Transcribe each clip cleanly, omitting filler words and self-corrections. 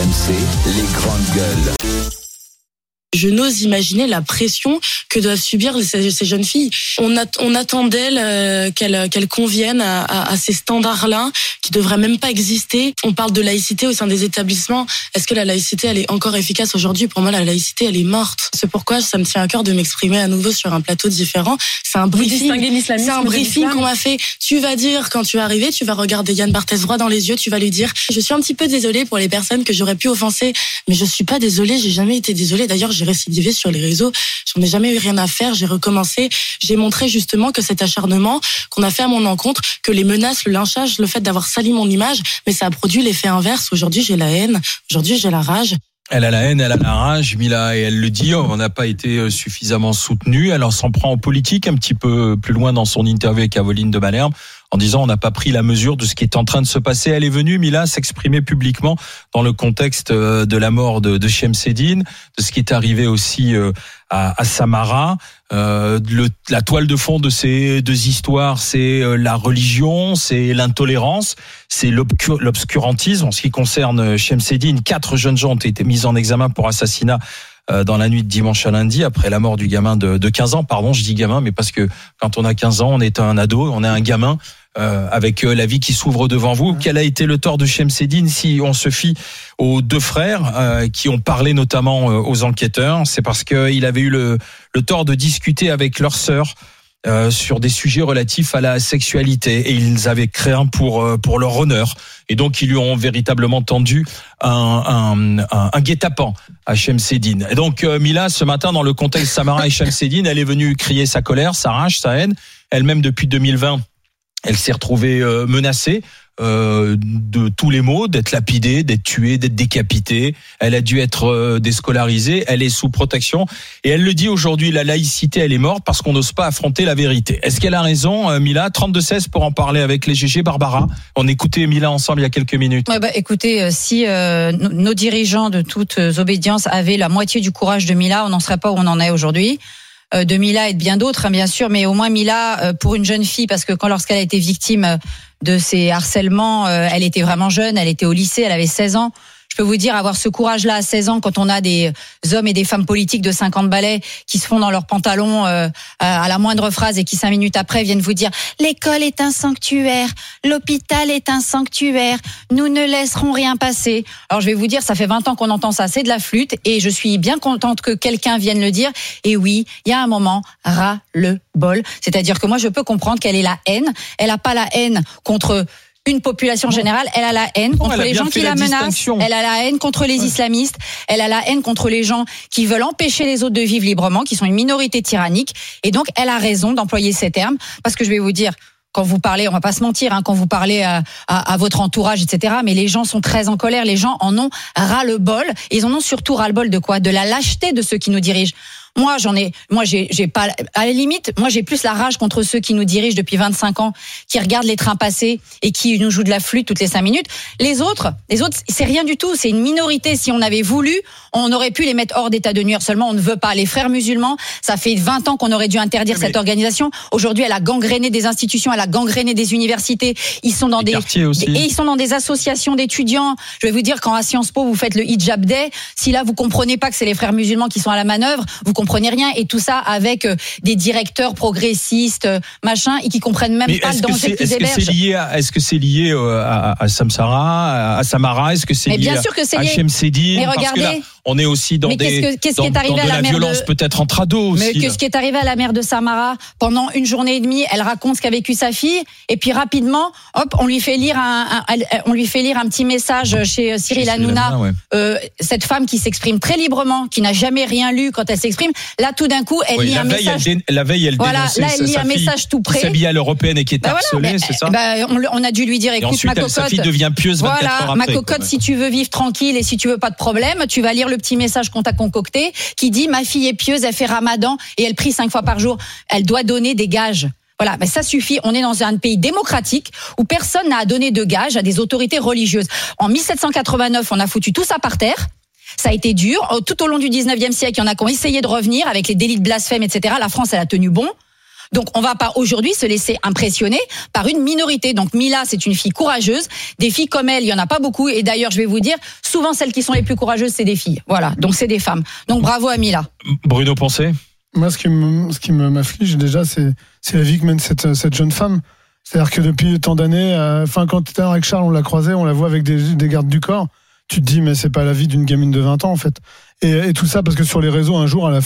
RMC, les grandes gueules. Je n'ose imaginer la pression que doivent subir ces jeunes filles. On attend d'elles qu'elles conviennent à ces standards-là qui devraient même pas exister. On parle de laïcité au sein des établissements. Est-ce que la laïcité, elle est encore efficace aujourd'hui ? Pour moi, la laïcité, elle est morte. C'est pourquoi ça me tient à cœur de m'exprimer à nouveau sur un plateau différent. C'est un briefing. C'est un briefing qu'on m'a fait. Tu vas dire, quand tu es arrivé, tu vas regarder Yann Barthès droit dans les yeux, tu vas lui dire, je suis un petit peu désolée pour les personnes que j'aurais pu offenser, mais je suis pas désolée, j'ai jamais été désolée. D'ailleurs, j'ai récidivé sur les réseaux, j'en ai jamais eu rien à faire, j'ai recommencé, j'ai montré justement que cet acharnement qu'on a fait à mon encontre, que les menaces, le lynchage, le fait d'avoir sali mon image, mais ça a produit l'effet inverse. Aujourd'hui, j'ai la haine, aujourd'hui, j'ai la rage. Elle a la haine, elle a la rage, Mila, et elle le dit, on n'a pas été suffisamment soutenu. Elle en s'en prend en politique un petit peu plus loin dans son interview avec Aveline de Malherbe, en disant on n'a pas pris la mesure de ce qui est en train de se passer. Elle est venue, Mila, s'exprimer publiquement dans le contexte de la mort de Shemseddine, de ce qui est arrivé aussi à Samara. La toile de fond de ces deux histoires, c'est la religion, c'est l'intolérance, c'est l'obscurantisme. En ce qui concerne Shemseddine, 4 jeunes gens ont été mis en examen pour assassinat dans la nuit de dimanche à lundi, après la mort du gamin de 15 ans. Pardon, je dis gamin, mais parce que quand on a 15 ans, on est un ado, on est un gamin, avec la vie qui s'ouvre devant vous. Quel a été le tort de Shemseddine si on se fie aux 2 frères qui ont parlé notamment aux enquêteurs? C'est parce qu'il avait eu le tort de discuter avec leur sœur sur des sujets relatifs à la sexualité, et ils avaient craint pour leur honneur, et donc ils lui ont véritablement tendu un guet-apens à Shemseddine. Et donc Mila, ce matin, dans le contexte Samara et Shemseddine, elle est venue crier sa colère, sa rage, sa haine. Elle-même, depuis 2020, elle s'est retrouvée menacée de tous les maux, d'être lapidée, d'être tuée, d'être décapitée. Elle a dû être déscolarisée. Elle est sous protection. Et elle le dit aujourd'hui, la laïcité, elle est morte parce qu'on n'ose pas affronter la vérité. Est-ce qu'elle a raison, Mila? 32-16 pour en parler avec les GG. Barbara, on écoutait Mila ensemble il y a quelques minutes. Ouais, écoutez, si nos dirigeants de toutes obédiences avaient la moitié du courage de Mila, on n'en serait pas où on en est aujourd'hui. De Mila et de bien d'autres, bien sûr, mais au moins Mila, pour une jeune fille, parce que lorsqu'elle a été victime de ces harcèlements, elle était vraiment jeune, elle était au lycée, elle avait 16 ans. Je peux vous dire, avoir ce courage-là à 16 ans, quand on a des hommes et des femmes politiques de 50 balais qui se font dans leurs pantalons à la moindre phrase et qui 5 minutes après viennent vous dire « L'école est un sanctuaire, l'hôpital est un sanctuaire, nous ne laisserons rien passer ». Alors je vais vous dire, ça fait 20 ans qu'on entend ça, c'est de la flûte, et je suis bien contente que quelqu'un vienne le dire. Et oui, il y a un moment, ras-le-bol. C'est-à-dire que moi, je peux comprendre qu'elle ait la haine. Elle n'a pas la haine contre une population générale, elle a la haine contre les gens qui la menacent, elle a la haine contre les islamistes, elle a la haine contre les gens qui veulent empêcher les autres de vivre librement, qui sont une minorité tyrannique, et donc elle a raison d'employer ces termes, parce que je vais vous dire, quand vous parlez, on va pas se mentir, quand vous parlez à votre entourage, etc., mais les gens sont très en colère, les gens en ont ras-le-bol, et ils en ont surtout ras-le-bol de quoi ? De la lâcheté de ceux qui nous dirigent. Moi, j'ai pas, à la limite, moi, j'ai plus la rage contre ceux qui nous dirigent depuis 25 ans, qui regardent les trains passer et qui nous jouent de la flûte toutes les 5 minutes. Les autres, c'est rien du tout. C'est une minorité. Si on avait voulu, on aurait pu les mettre hors d'état de nuire. Seulement, on ne veut pas. Les frères musulmans, ça fait 20 ans qu'on aurait dû interdire cette organisation. Aujourd'hui, elle a gangréné des institutions, elle a gangréné des universités. Ils sont dans des quartiers aussi. Et ils sont dans des associations d'étudiants. Je vais vous dire, quand à Sciences Po, vous faites le hijab day, si là, vous comprenez pas que c'est les frères musulmans qui sont à la manœuvre, vous comprenez rien, et tout ça avec des directeurs progressistes, machin, et qui comprennent même pas le danger qu'ils hébergent. Est-ce que c'est lié à Samara? Est-ce que c'est lié à Shemseddine? Mais regardez, parce que là, on est aussi dans la violence peut-être entre ados aussi. Mais qu'est-ce qui est arrivé à la mère de Samara? Pendant une journée et demie, elle raconte ce qu'a vécu sa fille, et puis rapidement, hop, on lui fait lire un petit message chez Cyril Hanouna, cette femme qui s'exprime très librement, qui n'a jamais rien lu quand elle s'exprime. Là, tout d'un coup, elle lit un message. La veille, elle dénonçait là, elle lit un message tout près. Qui s'habillait à l'européenne et qui est harcelée, c'est ça? On a dû lui dire, écoute, ensuite, ma cocotte. Sa fille devient pieuse 24 heures après. Ma cocotte, si tu veux vivre tranquille et si tu veux pas de problème, tu vas lire le petit message qu'on t'a concocté, qui dit, ma fille est pieuse, elle fait Ramadan et elle prie 5 fois par jour. Elle doit donner des gages. Voilà, mais ça suffit. On est dans un pays démocratique où personne n'a à donner de gages à des autorités religieuses. En 1789, on a foutu tout ça par terre. Ça a été dur. Tout au long du 19e siècle, il y en a qui ont essayé de revenir avec les délits de blasphème, etc. La France, elle a tenu bon. Donc on va pas aujourd'hui se laisser impressionner par une minorité. Donc Mila, c'est une fille courageuse. Des filles comme elle, il y en a pas beaucoup. Et d'ailleurs, je vais vous dire, souvent celles qui sont les plus courageuses, c'est des filles. Voilà, donc c'est des femmes. Donc bravo à Mila. Bruno Poncet. Moi, ce qui m'afflige déjà, c'est la vie que mène cette jeune femme. C'est-à-dire que depuis tant d'années, quand tu étais avec Charles, on l'a croisée, on la voit avec des gardes du corps. Tu te dis, mais c'est pas la vie d'une gamine de 20 ans, en fait. Et tout ça parce que sur les réseaux, un jour,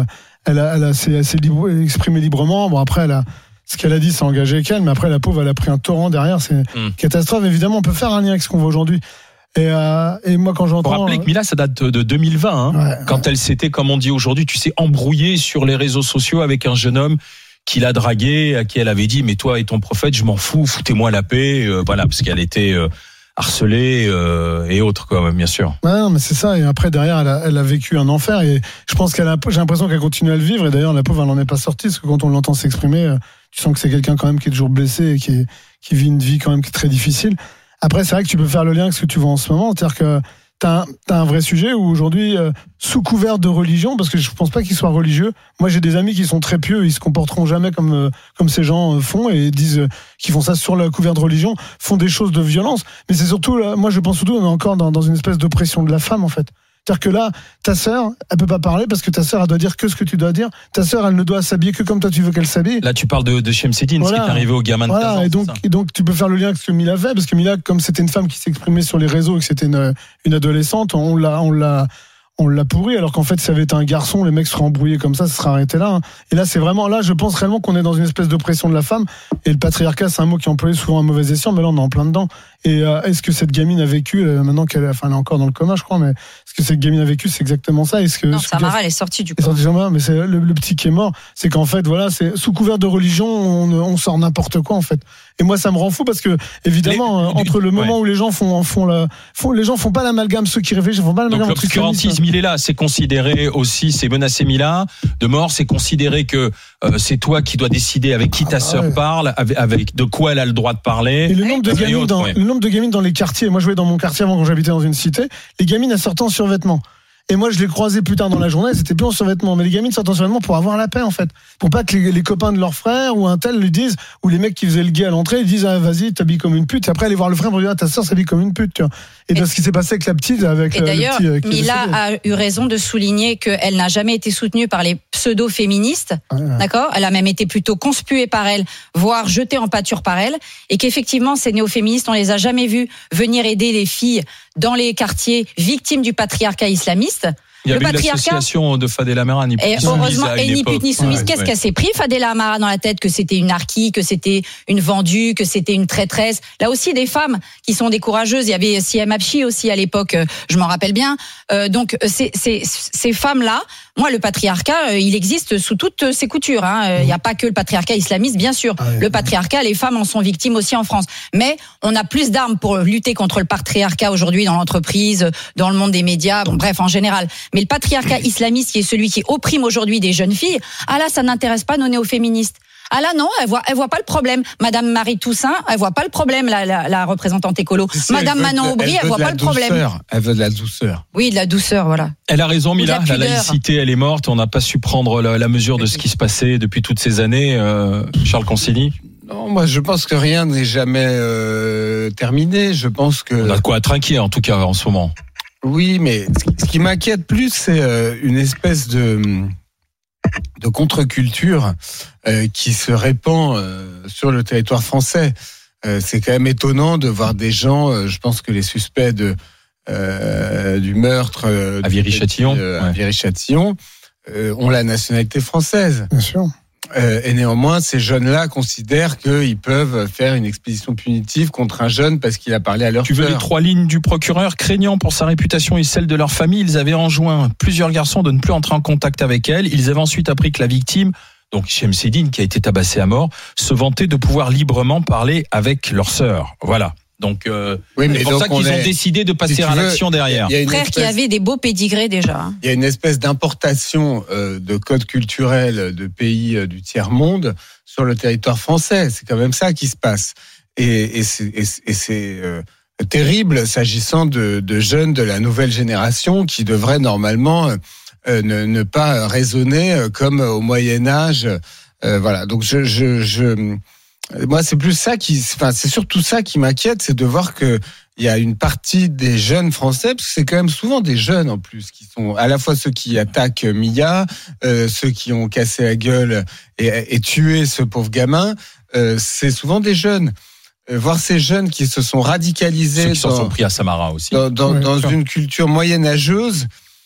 elle s'est exprimée librement. Bon, après, ce qu'elle a dit, c'est engagé avec elle, mais après, la pauvre, elle a pris un torrent derrière. C'est une catastrophe. Évidemment, on peut faire un lien avec ce qu'on voit aujourd'hui. Et moi, quand j'entends. Pour rappeler que Mila, ça date de 2020, quand elle s'était, comme on dit aujourd'hui, tu sais, embrouillée sur les réseaux sociaux avec un jeune homme qui l'a draguée, à qui elle avait dit, mais toi et ton prophète, je m'en fous, foutez-moi la paix, voilà, parce qu'elle était harcelée et autres, quoi, bien sûr. Ouais, non, mais c'est ça. Et après, derrière, elle a vécu un enfer. Et je pense j'ai l'impression qu'elle continue à le vivre. Et d'ailleurs, la pauvre, elle n'en est pas sortie, parce que quand on l'entend s'exprimer, tu sens que c'est quelqu'un quand même qui est toujours blessé et qui vit une vie quand même qui est très difficile. Après, c'est vrai que tu peux faire le lien avec ce que tu vois en ce moment. C'est-à-dire que t'as un vrai sujet où aujourd'hui, sous couvert de religion, parce que je pense pas qu'ils soient religieux. Moi, j'ai des amis qui sont très pieux, ils se comporteront jamais comme ces gens font et disent qu'ils font ça sur la couvert de religion, font des choses de violence. Mais c'est surtout, moi, je pense surtout, on est encore dans une espèce d'oppression de la femme, en fait. C'est-à-dire que là, ta sœur, elle peut pas parler parce que ta sœur, elle doit dire que ce que tu dois dire. Ta sœur, elle ne doit s'habiller que comme toi tu veux qu'elle s'habille. Là, tu parles de Chemseddine, voilà. Ce qui est arrivé au gamin de 15 ans. Et donc, tu peux faire le lien avec ce que Mila fait, parce que Mila, comme c'était une femme qui s'exprimait sur les réseaux et que c'était une adolescente, on l'a pourri, alors qu'en fait, si ça avait été un garçon, les mecs seraient embrouillés comme ça serait arrêté là. Et là, c'est vraiment, là, je pense réellement qu'on est dans une espèce d'oppression de la femme. Et le patriarcat, c'est un mot qui est employé souvent à mauvais escient, mais là, on est en plein dedans. Et est-ce que cette gamine a vécu, maintenant elle est encore dans le coma, je crois, mais est-ce que cette gamine a vécu, c'est exactement ça? Non, Samara, elle est sortie du coma. Mais c'est le petit qui est mort. C'est qu'en fait, voilà, c'est sous couvert de religion, on sort n'importe quoi, en fait. Et moi, ça me rend fou parce que, évidemment, entre le moment où les gens les gens font pas l'amalgame, ceux qui réfléchissent font pas l'amalgame. Donc l'obscurantisme, il est là. C'est considéré aussi, c'est menacer Mila de mort. C'est considéré que c'est toi qui dois décider avec qui ta sœur parle, avec de quoi elle a le droit de parler. Et le nombre de gamines dans les quartiers. Moi, je vais dans mon quartier avant, quand j'habitais dans une cité. Les gamines, elles sortent en survêtement. Et moi, je les croisais plus tard dans la journée, c'était plus en survêtement. Mais les gamines sortent en survêtement pour avoir la paix, en fait. Pour pas que les copains de leur frère ou un tel lui disent, ou les mecs qui faisaient le gay à l'entrée, ils disent, ah, vas-y, t'habilles comme une pute. Et après, aller voir le frère pour dire, ah, ta sœur s'habille comme une pute, tu vois. Et dans ce qui s'est passé avec la petite, avec et d'ailleurs, le petit, Mila a eu raison de souligner qu'elle n'a jamais été soutenue par les pseudo-féministes. D'accord? Elle a même été plutôt conspuée par elles, voire jetée en pâture par elles. Et qu'effectivement, ces néo-féministes, on les a jamais vus venir aider les filles dans les quartiers victimes du patriarcat islamiste. Il y avait l'association de Fadela Amara, ni et heureusement, et ni pute ni soumise. Qu'est-ce qu'elle s'est pris, Fadela Amara, dans la tête, que c'était une harkie, que c'était une vendue, que c'était une traîtresse. Là aussi, des femmes qui sont des courageuses. Il y avait Siem Abchi aussi à l'époque, je m'en rappelle bien. Donc, ces femmes-là, moi, le patriarcat, il existe sous toutes ses coutures. Il n'y a pas que le patriarcat islamiste, bien sûr. Le patriarcat, les femmes en sont victimes aussi en France. Mais on a plus d'armes pour lutter contre le patriarcat aujourd'hui dans l'entreprise, dans le monde des médias, bon, bref, en général. Mais le patriarcat islamiste, qui est celui qui opprime aujourd'hui des jeunes filles, là, ça n'intéresse pas nos néo-féministes. Ah là non, elle voit pas le problème. Madame Marie Toussaint, elle voit pas le problème, la représentante écolo. Madame Manon Aubry, elle voit pas le problème. Elle veut de la douceur. Oui, de la douceur, voilà. Elle a raison, Mila. La laïcité, elle est morte. On n'a pas su prendre la mesure de ce qui se passait depuis toutes ces années. Charles Consigny. Non, moi je pense que rien n'est jamais terminé. Je pense que. On a de quoi être inquiet en tout cas en ce moment. Oui, mais ce qui m'inquiète plus, c'est une espèce de contre-culture qui se répand sur le territoire français. C'est quand même étonnant de voir des gens, je pense que les suspects du meurtre à Viry-Châtillon, à Viry-Châtillon ont la nationalité française. Bien sûr. Et néanmoins, ces jeunes-là considèrent qu'ils peuvent faire une expédition punitive contre un jeune parce qu'il a parlé à leur Tu veux les 3 lignes du procureur? Craignant pour sa réputation et celle de leur famille, ils avaient enjoint plusieurs garçons de ne plus entrer en contact avec elle. Ils avaient ensuite appris que la victime, donc Chemseddine, qui a été tabassée à mort, se vantait de pouvoir librement parler avec leur sœur. Voilà. Donc, c'est pour ça qu'ils ont décidé de passer à l'action derrière. Frère qui avait des beaux pédigrés déjà. Il y a une espèce d'importation de codes culturels de pays du tiers-monde sur le territoire français. C'est quand même ça qui se passe. Et c'est terrible s'agissant de jeunes de la nouvelle génération qui devraient normalement ne pas raisonner comme au Moyen-Âge Voilà. Donc moi, c'est plus ça c'est surtout ça qui m'inquiète, c'est de voir que il y a une partie des jeunes Français, parce que c'est quand même souvent des jeunes en plus, qui sont à la fois ceux qui attaquent Mia, ceux qui ont cassé la gueule et tué ce pauvre gamin, c'est souvent des jeunes. Voir ces jeunes qui se sont radicalisés, ceux qui s'en sont pris à Samara aussi, dans une culture moyenâgeuse,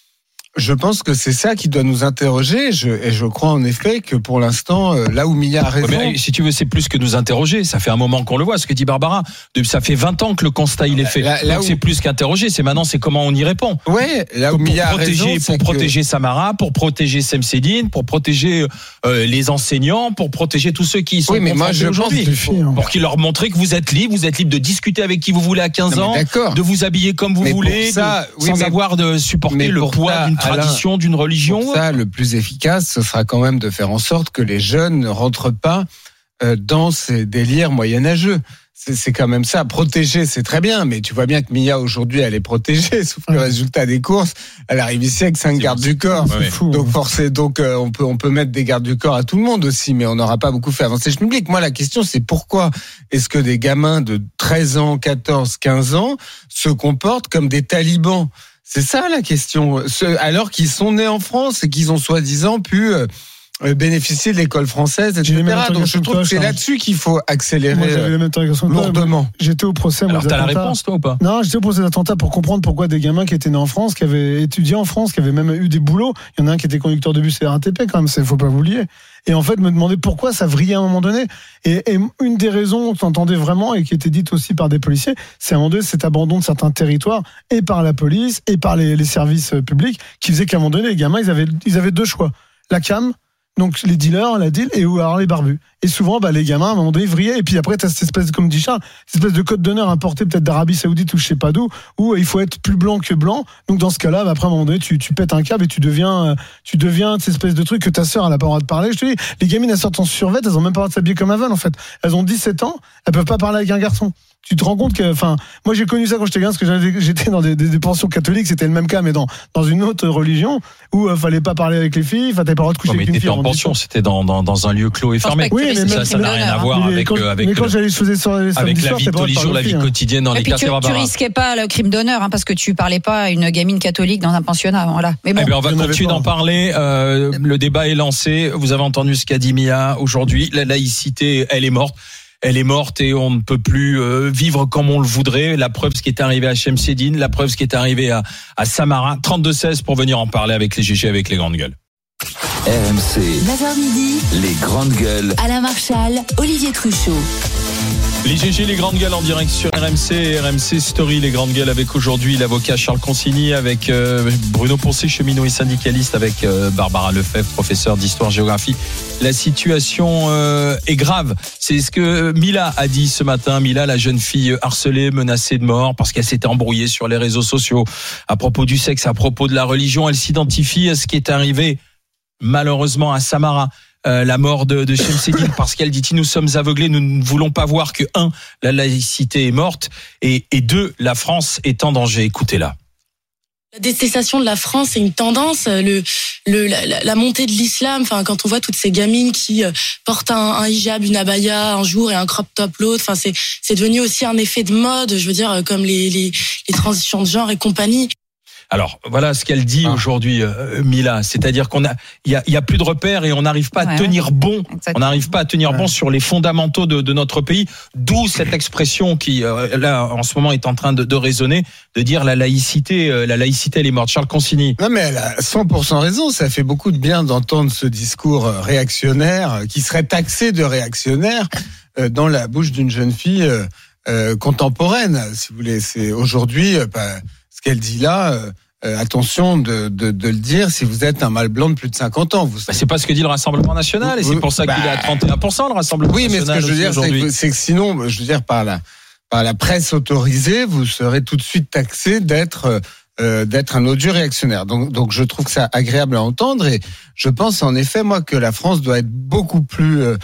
je pense que c'est ça qui doit nous interroger. Et je crois en effet que pour l'instant, là où Mia a raison. Mais si tu veux, c'est plus que nous interroger. Ça fait un moment qu'on le voit, ce que dit Barbara. Ça fait 20 ans que le constat il est fait. Donc c'est plus qu'interroger. C'est maintenant, c'est comment on y répond. Ouais, là où Mia a raison, pour protéger Samara, pour protéger Semsedine, pour protéger les enseignants, pour protéger tous ceux qui sont confrontés aujourd'hui. Pour qu'ils leur montrent que vous êtes libre de discuter avec qui vous voulez à 15 ans, de vous habiller comme vous voulez, sans avoir de supporter le poids d'une tradition, d'une religion. Pour ça, le plus efficace, ce sera quand même de faire en sorte que les jeunes ne rentrent pas dans ces délires moyenâgeux. C'est quand même ça. Protéger, c'est très bien, mais tu vois bien que Mia aujourd'hui, elle est protégée. Sauf que le résultat des courses, elle arrive ici avec 5 gardes du corps. C'est fou. Donc on peut mettre des gardes du corps à tout le monde aussi, mais on n'aura pas beaucoup fait avancer le public. Moi, la question, c'est pourquoi est-ce que des gamins de 13 ans, 14, 15 ans se comportent comme des talibans? C'est ça la question. Alors qu'ils sont nés en France et qu'ils ont soi-disant pu bénéficier de l'école française, etc. Donc je trouve que c'est là-dessus qu'il faut accélérer. Moi, j'avais la même interrogation lourdement. J'étais au procès. Alors t'as la réponse toi ou pas? Non, j'étais au procès d'attentat pour comprendre pourquoi des gamins qui étaient nés en France, qui avaient étudié en France, qui avaient même eu des boulots. Il y en a un qui était conducteur de bus et RATP quand même. Faut pas l'oublier. Et en fait, me demander pourquoi ça vrillait à un moment donné. Et une des raisons qu'on entendait vraiment et qui était dite aussi par des policiers, c'est à un moment donné cet abandon de certains territoires et par la police et par les services publics qui faisait qu'à un moment donné, les gamins, ils avaient deux choix. La CAM, donc les dealers, la deal, et ou alors les barbus. Et souvent, les gamins, à un moment donné, vrillaient. Et puis après, t'as cette espèce, comme dit Charles, cette espèce de code d'honneur importé peut-être d'Arabie Saoudite ou je sais pas d'où, où il faut être plus blanc que blanc. Donc dans ce cas-là, après, à un moment donné, tu pètes un câble et tu deviens cette espèce de truc que ta sœur, elle a pas le droit de parler. Je te dis, les gamines, elles sortent en survêt, elles ont même pas le droit de s'habiller comme elles veulent, en fait. Elles ont 17 ans, elles peuvent pas parler avec un garçon. Tu te rends compte que, moi j'ai connu ça quand j'étais gamin, parce que j'étais dans des pensions catholiques, c'était le même cas, mais dans une autre religion où fallait pas parler avec les filles, t'avais pas le droit de coucher avec une fille. Mais t'étais en pension, c'était dans un lieu clos et fermé. Oui, mais ça n'a rien à voir avec quand j'allais je faisais sur les avec la vie de tous les jours, la vie quotidienne dans les quartiers. Tu risquais pas le crime d'honneur, parce que tu parlais pas à une gamine catholique dans un pensionnat, voilà. Mais bon. On va continuer d'en parler. Le débat est lancé. Vous avez entendu ce qu'a dit Mia aujourd'hui. La laïcité, elle est morte. Elle est morte et on ne peut plus vivre comme on le voudrait. La preuve, ce qui est arrivé à Semsedine, la preuve, ce qui est arrivé à Samara. 32-16 pour venir en parler avec les GG, avec les grandes gueules. RMC, 9h midi, les grandes gueules. Alain Marchal, Olivier Truchot. Les GG, les grandes gueules en direct sur RMC, RMC Story, les grandes gueules avec aujourd'hui l'avocat Charles Consigny, avec Bruno Poncet, cheminot et syndicaliste, avec Barbara Lefebvre, professeure d'histoire-géographie. La situation est grave. C'est ce que Mila a dit ce matin. Mila, la jeune fille harcelée, menacée de mort parce qu'elle s'était embrouillée sur les réseaux sociaux à propos du sexe, à propos de la religion. Elle s'identifie à ce qui est arrivé malheureusement à Samara. La mort de Semsedine, parce qu'elle dit nous sommes aveuglés, nous ne voulons pas voir que 1, la laïcité est morte et 2, la France est en danger. Écoutez-la. La détestation de la France, c'est une tendance. La montée de l'islam. Enfin, quand on voit toutes ces gamines qui portent un hijab, une abaya un jour et un crop top l'autre. Enfin, c'est devenu aussi un effet de mode. Je veux dire, comme les transitions de genre et compagnie. Alors voilà ce qu'elle dit aujourd'hui, Mila, c'est-à-dire il y a plus de repères et on n'arrive pas à tenir bon. Exactement. On n'arrive pas à tenir bon sur les fondamentaux de notre pays. D'où cette expression qui là en ce moment est en train de résonner, de dire la laïcité elle est morte. Charles Consigny. Non mais elle a 100% raison. Ça fait beaucoup de bien d'entendre ce discours réactionnaire qui serait taxé de réactionnaire dans la bouche d'une jeune fille contemporaine, si vous voulez. C'est aujourd'hui. Ce qu'elle dit là, attention de le dire si vous êtes un mâle blanc de plus de 50 ans. C'est pas ce que dit le Rassemblement National et c'est pour ça qu'il est à 31% le Rassemblement National. Oui, mais ce que je veux dire, c'est que sinon, je veux dire, par la presse autorisée, vous serez tout de suite taxé d'être un odieux réactionnaire. Donc je trouve que c'est agréable à entendre et je pense en effet, moi, que la France doit être beaucoup plus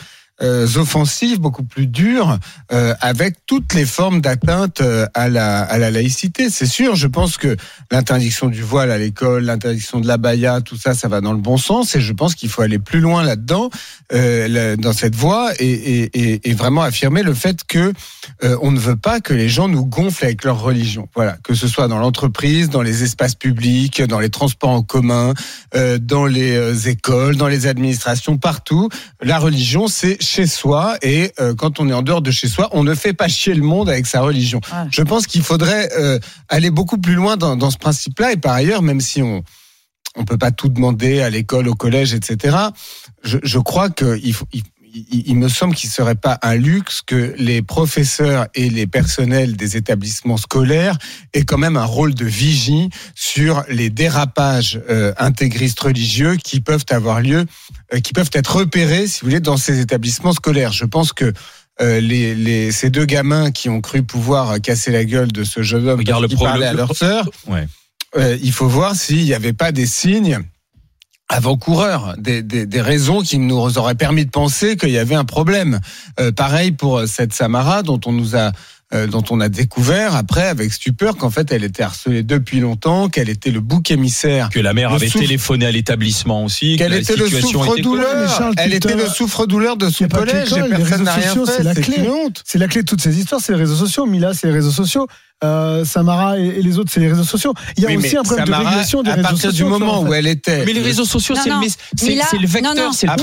offensives, beaucoup plus dures, avec toutes les formes d'atteinte à la laïcité. C'est sûr, je pense que l'interdiction du voile à l'école, l'interdiction de l'abaya, tout ça, ça va dans le bon sens, et je pense qu'il faut aller plus loin là-dedans, dans cette voie, et vraiment affirmer le fait que on ne veut pas que les gens nous gonflent avec leur religion. Voilà, que ce soit dans l'entreprise, dans les espaces publics, dans les transports en commun, dans les écoles, dans les administrations, partout. La religion, c'est chez soi, et quand on est en dehors de chez soi, on ne fait pas chier le monde avec sa religion. Ouais. Je pense qu'il faudrait aller beaucoup plus loin dans ce principe-là, et par ailleurs, même si on peut pas tout demander à l'école, au collège, etc., je crois il me semble qu'il serait pas un luxe que les professeurs et les personnels des établissements scolaires aient quand même un rôle de vigie sur les dérapages intégristes religieux qui peuvent avoir lieu, qui peuvent être repérés, si vous voulez, dans ces établissements scolaires. Je pense que ces deux gamins qui ont cru pouvoir casser la gueule de ce jeune homme qui parlait à leur sœur, ouais. Il faut voir s'il n'y avait pas des signes avant-coureurs, des raisons qui nous auraient permis de penser qu'il y avait un problème. Pareil pour cette Samara dont on a découvert après avec stupeur qu'en fait elle était harcelée depuis longtemps, qu'elle était le bouc émissaire, que la mère avait téléphoné à l'établissement aussi, qu'elle était le souffre-douleur, elle était le souffre-douleur de son collège, et personne n'a rien fait. C'est la clé de toutes ces histoires, c'est les réseaux sociaux. Mila, c'est les réseaux sociaux. Samara et les autres, c'est les réseaux sociaux. Il y a aussi un problème de régulation des réseaux sociaux. À partir du moment où elle était. Mais les réseaux sociaux, c'est le vecteur, c'est le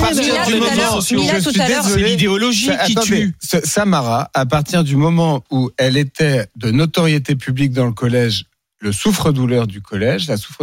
c'est l'idéologie qui tue. Samara, à partir du moment où elle était de notoriété publique dans le collège, le souffre-douleur du collège,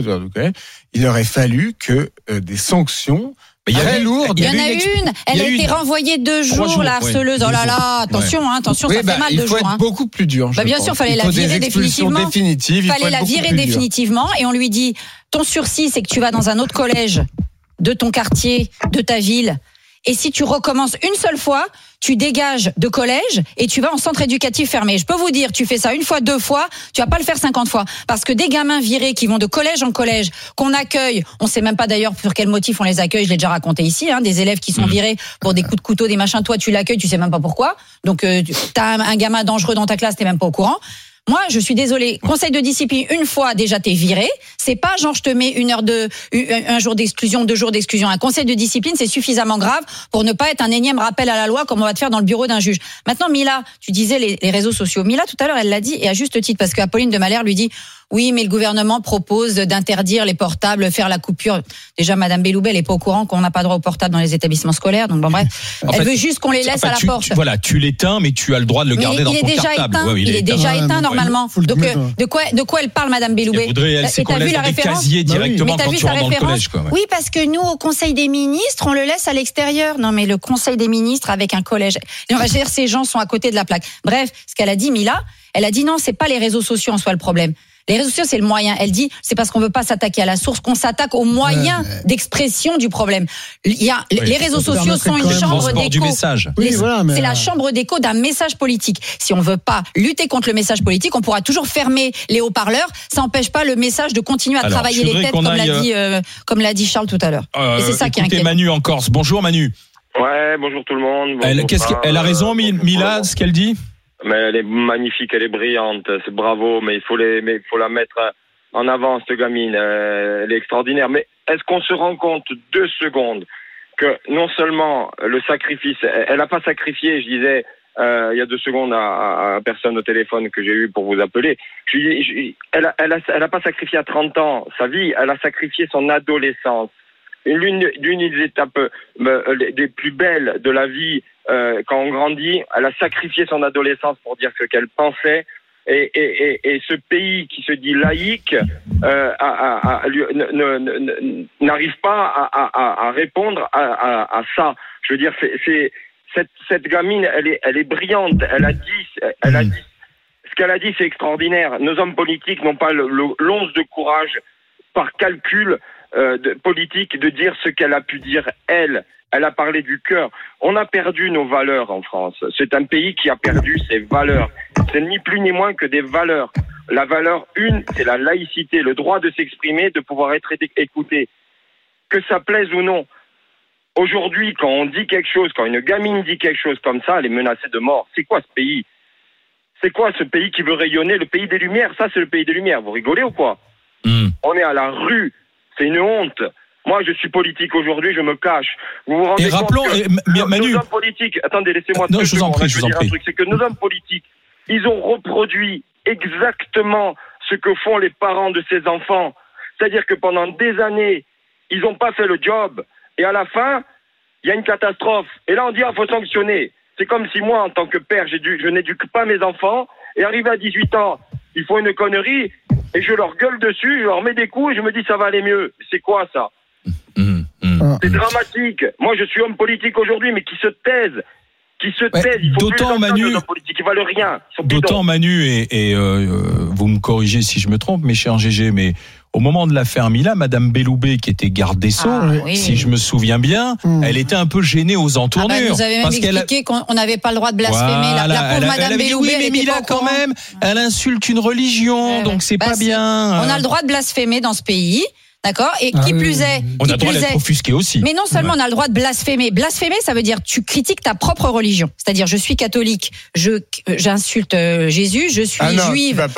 il aurait fallu que des sanctions très lourde. Il y en a une. Elle a été renvoyée 2 jours, la harceleuse. Oh là là, attention, attention, ça fait mal 2 jours. Il faut être beaucoup plus dur. Bien sûr, fallait la virer définitivement. Il fallait la virer définitivement, et on lui dit, ton sursis, c'est que tu vas dans un autre collège de ton quartier, de ta ville. Et si tu recommences une seule fois, tu dégages de collège et tu vas en centre éducatif fermé. Je peux vous dire, tu fais ça 1 fois, 2 fois, tu vas pas le faire 50 fois. Parce que des gamins virés qui vont de collège en collège, qu'on accueille, on sait même pas d'ailleurs pour quel motif on les accueille, je l'ai déjà raconté ici, des élèves qui sont virés pour des coups de couteau, des machins, toi tu l'accueilles, tu sais même pas pourquoi. Donc t'as un gamin dangereux dans ta classe, t'es même pas au courant. Moi, je suis désolée. Conseil de discipline, 1 fois, déjà, t'es viré. C'est pas genre, je te mets 1 jour d'exclusion, 2 jours d'exclusion. Un conseil de discipline, c'est suffisamment grave pour ne pas être un énième rappel à la loi comme on va te faire dans le bureau d'un juge. Maintenant, Mila, tu disais les réseaux sociaux. Mila, tout à l'heure, elle l'a dit, et à juste titre, parce qu'Apolline de Malherbe lui dit, oui, mais le gouvernement propose d'interdire les portables, faire la coupure. Déjà, Madame Belloubet, elle est pas au courant qu'on n'a pas droit aux portables dans les établissements scolaires. Donc, bon, bref. Elle veut juste qu'on les laisse à la porte. Tu l'éteins, mais tu as le droit de le garder dans ton cartable. Il est déjà éteint, normalement. Donc, de quoi elle parle, Madame Belloubet? Elle sait qu'on laisse dans des casiers directement quand tu rentres dans le collège, quoi. Oui, parce que nous, au Conseil des ministres, on le laisse à l'extérieur. Non, mais le Conseil des ministres avec un collège. Et on va dire, ces gens sont à côté de la plaque. Bref, ce qu'elle a dit, Mila, elle a dit non, c'est pas les réseaux sociaux en soi le problème. Les réseaux sociaux, c'est le moyen. Elle dit, c'est parce qu'on veut pas s'attaquer à la source qu'on s'attaque au moyen d'expression du problème. Les réseaux sociaux sont une chambre d'écho. C'est la chambre d'écho d'un message politique. Si on veut pas lutter contre le message politique, on pourra toujours fermer les haut-parleurs. Ça n'empêche pas le message de continuer à travailler les têtes, comme l'a dit Charles tout à l'heure. Et c'est ça qui est inquiétant. Manu en Corse. Bonjour Manu. Ouais, bonjour tout le monde. Elle a raison, Mila, ce qu'elle dit? Mais elle est magnifique, elle est brillante, c'est bravo, mais il faut la mettre en avant, cette gamine, elle est extraordinaire. Mais est-ce qu'on se rend compte 2 secondes que non seulement le sacrifice, elle n'a pas sacrifié, je disais il y a 2 secondes à personne au téléphone que j'ai eu pour vous appeler, elle a pas sacrifié à 30 ans sa vie, elle a sacrifié son adolescence. L'une des étapes les plus belles de la vie, quand on grandit, elle a sacrifié son adolescence pour dire ce qu'elle pensait, et ce pays qui se dit laïque n'arrive pas à répondre à ça. Je veux dire, c'est cette gamine, elle est brillante. Elle a dit ce qu'elle a dit, c'est extraordinaire. Nos hommes politiques n'ont pas l'once de courage, par calcul politique, de dire ce qu'elle a pu dire elle. Elle a parlé du cœur. On a perdu nos valeurs en France. C'est un pays qui a perdu ses valeurs. C'est ni plus ni moins que des valeurs. La valeur une, c'est la laïcité, le droit de s'exprimer, de pouvoir être écouté. Que ça plaise ou non. Aujourd'hui, quand on dit quelque chose, quand une gamine dit quelque chose comme ça, elle est menacée de mort. C'est quoi ce pays ? C'est quoi ce pays qui veut rayonner, le pays des Lumières ? Ça, c'est le pays des Lumières. Vous rigolez ou quoi ? On est à la rue. C'est une honte. Moi, je suis politique aujourd'hui, je me cache. Vous vous rendez Et rappelons, compte que Manu, nos hommes politiques... Attendez, laissez-moi... Non, je vous en prie, je vous en prie. C'est que nos hommes politiques, ils ont reproduit exactement ce que font les parents de ces enfants. C'est-à-dire que pendant des années, ils n'ont pas fait le job. Et à la fin, il y a une catastrophe. Et là, on dit, il faut sanctionner. C'est comme si moi, en tant que père, je n'éduque pas mes enfants, et arrivé à 18 ans, ils font une connerie, et je leur gueule dessus, je leur mets des coups, et je me dis, ça va aller mieux. C'est quoi, ça ? C'est dramatique. Moi, je suis homme politique aujourd'hui, mais qui se taise. Il faut d'autant, plus Manu, les hommes politiques, ils valent rien. D'autant, Manu, et vous me corrigez si je me trompe, mes chers GG, mais au moment de l'affaire Mila, Madame Belloubet, qui était garde des Sceaux, si je me souviens bien, elle était un peu gênée aux entournures. Vous avez même expliqué qu'on n'avait pas le droit de blasphémer. Voilà, la pauvre Madame Belloubet, oui, mais Mila, quand même, elle insulte une religion, donc c'est pas bien. On a le droit de blasphémer dans ce pays. D'accord ? Et qui plus est... On a le droit d'être offusqué aussi. Mais non seulement on a le droit de blasphémer. Blasphémer, ça veut dire tu critiques ta propre religion. C'est-à-dire, je suis catholique, j'insulte Jésus, je suis juive,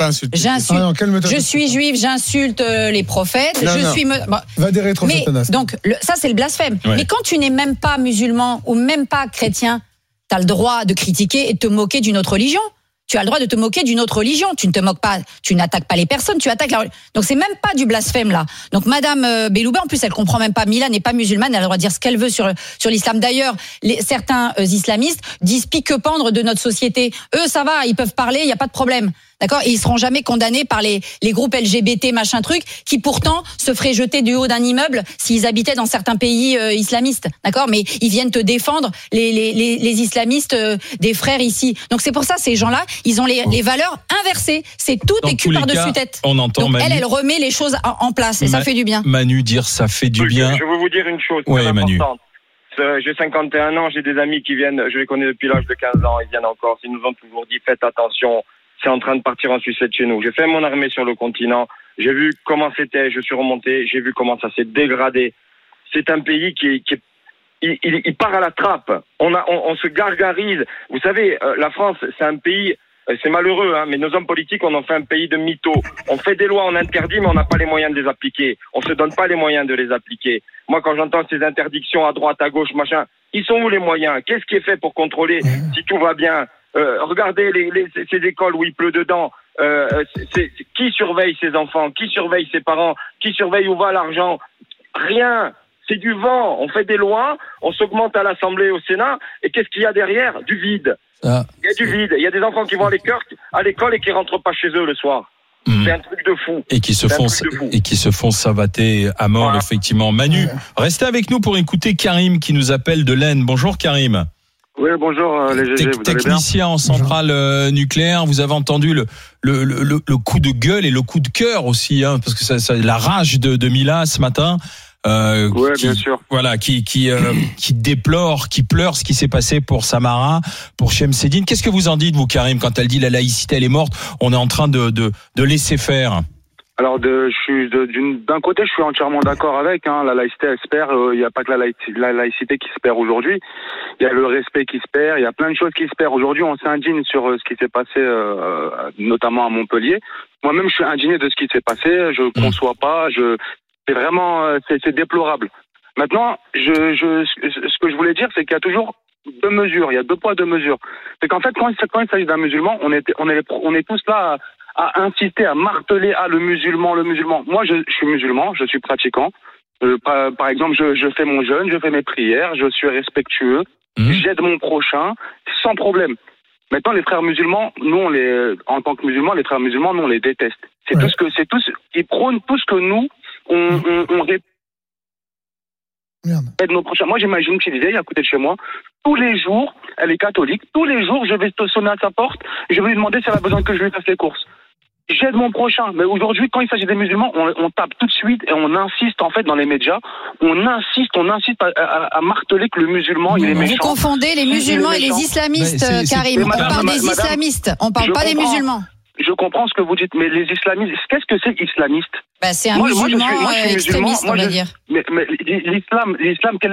je suis juive, j'insulte les prophètes, Va des rétro-satanas. Donc, ça, c'est le blasphème. Ouais. Mais quand tu n'es même pas musulman ou même pas chrétien, tu as le droit de critiquer et de te moquer d'une autre religion. Tu as le droit de te moquer d'une autre religion. Tu ne te moques pas, tu n'attaques pas les personnes, tu attaques la religion. Donc c'est même pas du blasphème là. Donc Madame Belloubet, en plus, elle comprend même pas. Mila n'est pas musulmane, elle a le droit de dire ce qu'elle veut sur l'islam. D'ailleurs, certains islamistes disent pique-pendre de notre société. Eux, ça va, ils peuvent parler, il y a pas de problème. D'accord ? Et ils seront jamais condamnés par les groupes LGBT machin truc qui pourtant se feraient jeter du haut d'un immeuble s'ils habitaient dans certains pays islamistes. D'accord ? Mais ils viennent te défendre les islamistes des frères ici. Donc c'est pour ça ces gens-là, ils ont les valeurs inversées. C'est tout est cul par-dessus tête. On entend donc Manu. Elle remet les choses en place et ça fait du bien. Manu dire ça fait du bien. Je veux vous dire une chose très importante. J'ai 51 ans, j'ai des amis qui viennent, je les connais depuis l'âge de 15 ans, ils viennent encore, ils nous ont toujours dit faites attention. C'est en train de partir en sucette chez nous. J'ai fait mon armée sur le continent. J'ai vu comment c'était. Je suis remonté. J'ai vu comment ça s'est dégradé. C'est un pays il part à la trappe. On se gargarise. Vous savez, la France, c'est un pays, c'est malheureux, hein, mais nos hommes politiques, on en fait un pays de mythos. On fait des lois, on interdit, mais on n'a pas les moyens de les appliquer. On se donne pas les moyens de les appliquer. Moi, quand j'entends ces interdictions à droite, à gauche, machin, ils sont où les moyens? Qu'est-ce qui est fait pour contrôler si tout va bien? Regardez ces écoles où il pleut dedans. Qui surveille ces enfants? Qui surveille ses parents? Qui surveille où va l'argent? Rien. C'est du vent. On fait des lois, on s'augmente à l'Assemblée, au Sénat, et qu'est-ce qu'il y a derrière? Du vide. Il y a du vide. Il y a des enfants qui vont à l'école et qui rentrent pas chez eux le soir. C'est un truc de fou. Et qui se font savater à mort, voilà. Effectivement. Manu, restez avec nous pour écouter Karim qui nous appelle de l'Aisne. Bonjour Karim. Oui, bonjour les GG, vous technicien en centrale nucléaire, vous avez entendu le coup de gueule et le coup de cœur aussi, hein, parce que ça la rage de Mila ce matin. Ouais, bien sûr. Voilà, qui déplore, qui pleure ce qui s'est passé pour Samara, pour Chemseddine. Qu'est-ce que vous en dites, vous, Karim, quand elle dit la laïcité, elle est morte, on est en train de laisser faire? Alors, d'un côté, je suis entièrement d'accord avec. La laïcité, elle se perd. Il n'y a pas que la laïcité qui se perd aujourd'hui. Il y a le respect qui se perd. Il y a plein de choses qui se perdent. Aujourd'hui, on s'indigne sur ce qui s'est passé, notamment à Montpellier. Moi-même, je suis indigné de ce qui s'est passé. Je conçois pas. C'est vraiment, c'est déplorable. Maintenant, ce que je voulais dire, c'est qu'il y a toujours deux mesures. Il y a deux poids, deux mesures. C'est qu'en fait, quand il s'agit d'un musulman, on est tous là à insister, à marteler, le musulman. Moi, je suis musulman, je suis pratiquant. Par exemple, je fais mon jeûne, je fais mes prières, je suis respectueux, j'aide mon prochain, sans problème. Maintenant, les frères musulmans, nous, en tant que musulmans, les frères musulmans, nous, on les déteste. Ils prônent tout ce que nous, on aide nos prochains. Moi, j'imagine une petite vieille à côté de chez moi. Tous les jours, elle est catholique. Tous les jours, je vais sonner à sa porte. Je vais lui demander si elle a besoin que je lui fasse les courses. J'aide mon prochain. Mais aujourd'hui, quand il s'agit des musulmans, on tape tout de suite et on insiste, en fait, dans les médias. On insiste à marteler que le musulman, il est méchant. Vous confondez les musulmans et les islamistes, Karim. On parle des islamistes. On parle pas des musulmans. je comprends ce que vous dites, mais les islamistes, qu'est-ce que c'est islamiste? Bah, c'est un musulman extrémiste, on va dire. Mais l'islam, quelle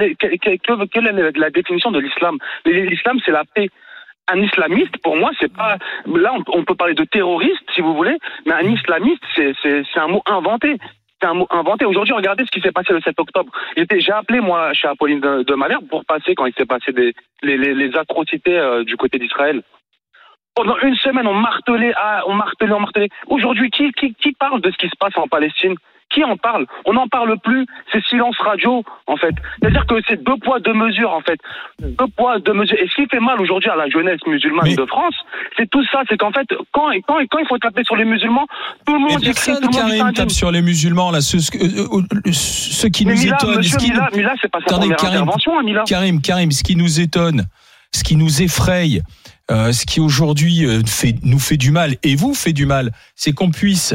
est la définition de l'islam? L'islam, c'est la paix. Un islamiste, pour moi, c'est pas. Là, on peut parler de terroriste, si vous voulez, mais un islamiste, c'est un mot inventé. C'est un mot inventé. Aujourd'hui, regardez ce qui s'est passé le 7 octobre. J'ai appelé, moi, chez Apolline de Malherbe pour passer quand il s'est passé les atrocités du côté d'Israël. Pendant une semaine, on martelait. Aujourd'hui, qui parle de ce qui se passe en Palestine? Qui en parle? On n'en parle plus. C'est silence radio, en fait. C'est-à-dire que c'est 2 poids 2 mesures, en fait. 2 poids 2 mesures. Et ce qui fait mal aujourd'hui à la jeunesse musulmane de France, c'est tout ça. C'est qu'en fait, quand il faut taper sur les musulmans, tout le monde écrit, tout le monde Karim tape sur les musulmans, là. Ceux qui nous étonnent. Mila, c'est pas sa première intervention, Mila. Karim, ce qui nous étonne, ce qui nous effraie, ce qui aujourd'hui nous fait du mal, et vous fait du mal, c'est qu'on puisse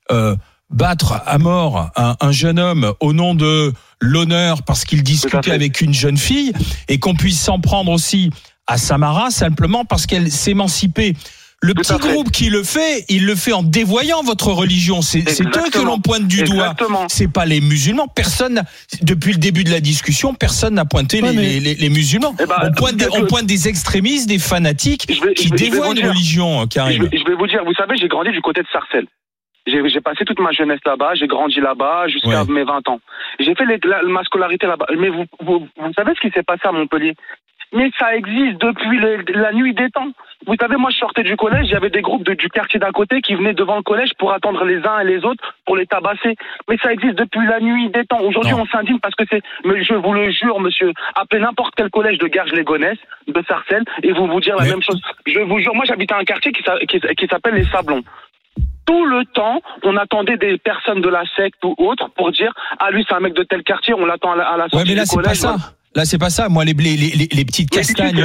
battre à mort un jeune homme au nom de l'honneur parce qu'il discutait avec une jeune fille, et qu'on puisse s'en prendre aussi à Samara simplement parce qu'elle s'émancipait. Le petit groupe qui le fait, il le fait en dévoyant votre religion. C'est eux que l'on pointe du doigt. C'est pas les musulmans. Personne, depuis le début de la discussion, personne n'a pointé les musulmans. On pointe des extrémistes, des fanatiques qui dévoient une religion, Karim. Je vais vous dire, vous savez, j'ai grandi du côté de Sarcelles. J'ai passé toute ma jeunesse là-bas, j'ai grandi là-bas jusqu'à mes 20 ans. J'ai fait ma scolarité là-bas. Mais vous savez ce qui s'est passé à Montpellier? Mais ça existe depuis la nuit des temps. Vous savez, moi je sortais du collège, il y avait des groupes du quartier d'à côté qui venaient devant le collège pour attendre les uns et les autres pour les tabasser. Mais ça existe depuis la nuit des temps. Aujourd'hui, on s'indigne parce que mais je vous le jure, monsieur, appelez n'importe quel collège de Garges-les-Gonesse, de Sarcelles, et vous dire la même chose. Je vous jure, moi j'habitais un quartier qui s'appelle les Sablons. Tout le temps, on attendait des personnes de la secte ou autres pour dire « Ah, lui, c'est un mec de tel quartier, on l'attend à la sortie du collège. » mais là, c'est pas ça. Là, c'est pas ça. Moi, les petites castagnes,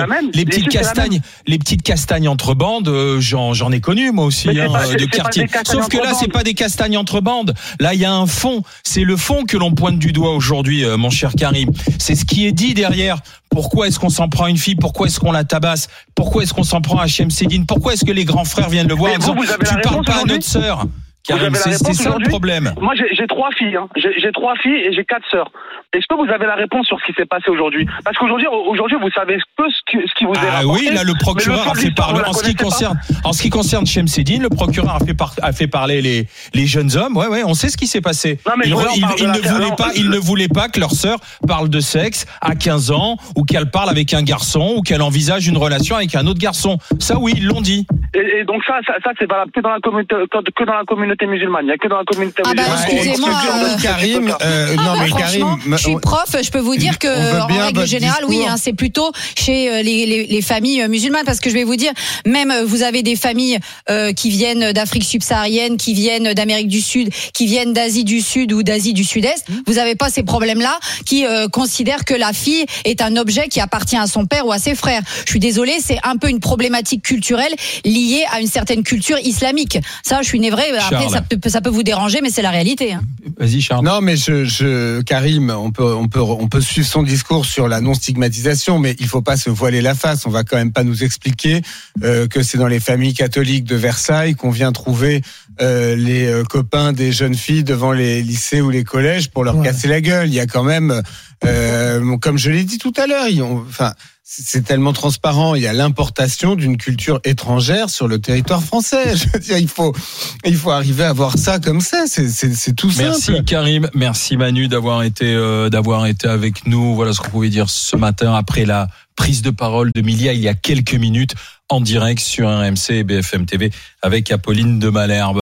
les petites castagnes entre bandes, j'en ai connu moi aussi de quartier. Sauf que là, c'est pas des castagnes entre bandes. Là, il y a un fond. C'est le fond que l'on pointe du doigt aujourd'hui, mon cher Karim. C'est ce qui est dit derrière. Pourquoi est-ce qu'on s'en prend à une fille? Pourquoi est-ce qu'on la tabasse? Pourquoi est-ce qu'on s'en prend à Shemseddine? Pourquoi est-ce que les grands frères viennent le voir en disant tu parles pas à notre sœur? Karim, c'est ça le problème. Moi, j'ai 3 filles. J'ai 3 filles et j'ai 4 sœurs. Est-ce que vous avez la réponse sur ce qui s'est passé aujourd'hui? Parce qu'aujourd'hui, vous savez ce qui vous est rapporté. Oui, là, le procureur a fait parler. En ce qui concerne Shemseddine, le procureur a fait parler les jeunes hommes. Ouais, on sait ce qui s'est passé. Ils ne voulaient pas que leur sœur parle de sexe à 15 ans, ou qu'elle parle avec un garçon, ou qu'elle envisage une relation avec un autre garçon. Ça, oui, ils l'ont dit. Et donc ça c'est valable que dans la communauté musulmane. Il n'y a que dans la communauté musulmane. Excusez-moi, Karim. Karim, je suis prof. Je peux vous dire que en règle générale, oui, c'est plutôt chez les familles musulmanes, parce que je vais vous dire, même vous avez des familles qui viennent d'Afrique subsaharienne, qui viennent d'Amérique du Sud, qui viennent d'Asie du Sud ou d'Asie du Sud-Est. Vous n'avez pas ces problèmes-là qui considèrent que la fille est un objet qui appartient à son père ou à ses frères. Je suis désolée, c'est un peu une problématique culturelle liée à une certaine culture islamique. Ça, je suis navrée. Après, ça peut vous déranger, mais c'est la réalité. Vas-y, Charles. Non, mais Karim, on peut suivre son discours sur la non-stigmatisation, mais il faut pas se voiler la face. On va quand même pas nous expliquer que c'est dans les familles catholiques de Versailles qu'on vient trouver les copains des jeunes filles devant les lycées ou les collèges pour leur casser la gueule. Il y a quand même, comme je l'ai dit tout à l'heure, c'est tellement transparent. Il y a l'importation d'une culture étrangère sur le territoire français. Je veux dire, il faut arriver à voir ça comme ça. C'est tout simple. Merci Karim, merci Manu d'avoir été avec nous. Voilà ce qu'on pouvait dire ce matin après la prise de parole de Milia il y a quelques minutes en direct sur RMC et BFM TV avec Apolline de Malherbe.